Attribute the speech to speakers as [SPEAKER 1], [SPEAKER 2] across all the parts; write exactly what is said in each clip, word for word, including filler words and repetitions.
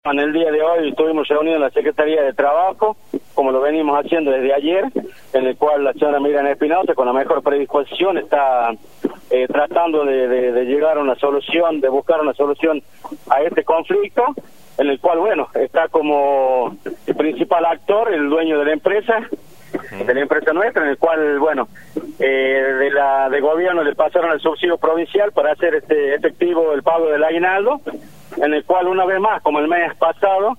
[SPEAKER 1] En el día de hoy estuvimos reunidos en la Secretaría de Trabajo, como lo venimos haciendo desde ayer, en el cual la señora Miriam Espinosa, con la mejor predisposición, está eh, tratando de, de, de llegar a una solución, de buscar una solución a este conflicto, en el cual, bueno, está como el principal actor, el dueño de la empresa, de la empresa nuestra, en el cual, bueno, eh, de la de gobierno le pasaron el subsidio provincial para hacer este efectivo el pago del aguinaldo, en el cual una vez más, como el mes pasado,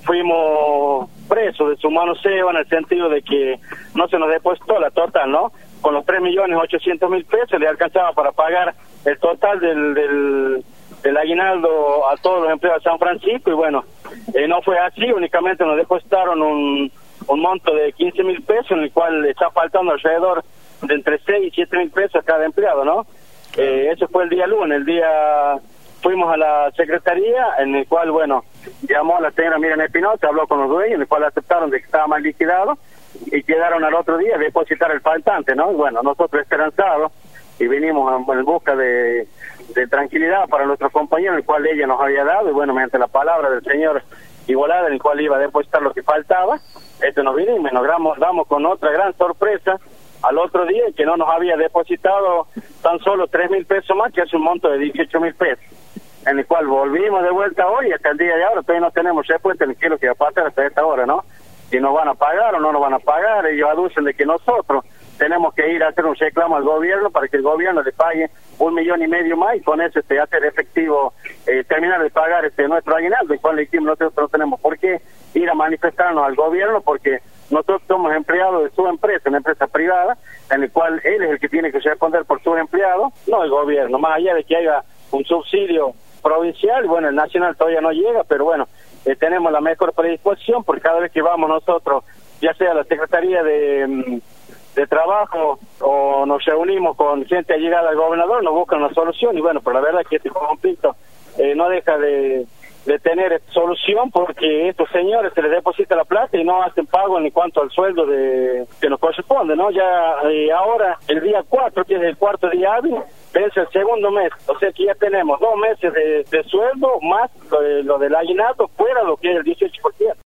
[SPEAKER 1] fuimos presos de su manoseo en el sentido de que no se nos depositó la total, ¿no? Con los tres millones ochocientos mil pesos le alcanzaba para pagar el total del, del, del aguinaldo a todos los empleados de San Francisco, y bueno, eh, no fue así, únicamente nos depositaron un, un monto de quince mil pesos, en el cual está faltando alrededor de entre seis y siete mil pesos a cada empleado, ¿no? Eh, eso fue el día lunes. El día fuimos a la secretaría, en el cual, bueno, llamó a la señora Miriam Espinosa, habló con los dueños, en el cual aceptaron de que estaba mal liquidado, y quedaron al otro día a depositar el faltante, ¿no? Y bueno, nosotros esperanzados, y vinimos en, en busca de, de tranquilidad para nuestros compañeros, el cual ella nos había dado, y bueno, mediante la palabra del señor Igualada, en el cual iba a depositar lo que faltaba, este nos vinimos, y nos damos, damos con otra gran sorpresa al otro día, que no nos había depositado tan solo tres mil pesos más, que es un monto de dieciocho mil pesos, en el cual volvimos de vuelta hoy, y hasta el día de ahora todavía no tenemos respuesta en qué es lo que va a pasar hasta esta hora, ¿no? Si nos van a pagar o no nos van a pagar. Ellos aducen de que nosotros tenemos que ir a hacer un reclamo al gobierno para que el gobierno le pague un millón y medio más, y con eso este, hacer efectivo, eh, terminar de pagar este nuestro aguinaldo, y cuando le dijimos nosotros no tenemos por qué ir a manifestarnos al gobierno, porque nosotros somos empleados de su empresa, una empresa privada, en el cual él es el que tiene que responder por sus empleados, no el gobierno, más allá de que haya un subsidio provincial. Bueno, el nacional todavía no llega, pero bueno, eh, tenemos la mejor predisposición, porque cada vez que vamos nosotros, ya sea a la Secretaría de, de Trabajo, o nos reunimos con gente allegada al gobernador, nos buscan una solución, y bueno, pero la verdad es que este conflicto eh, no deja de, de tener solución, porque estos señores se les deposita la plata y no hacen pago ni cuanto al sueldo de que nos corresponde, ¿no? Ya eh, ahora, el día cuatro, que es el cuarto día hábil, es el segundo mes, o sea que ya tenemos dos meses de, de sueldo más lo, de, lo del aguinaldo fuera lo que es el dieciocho por ciento.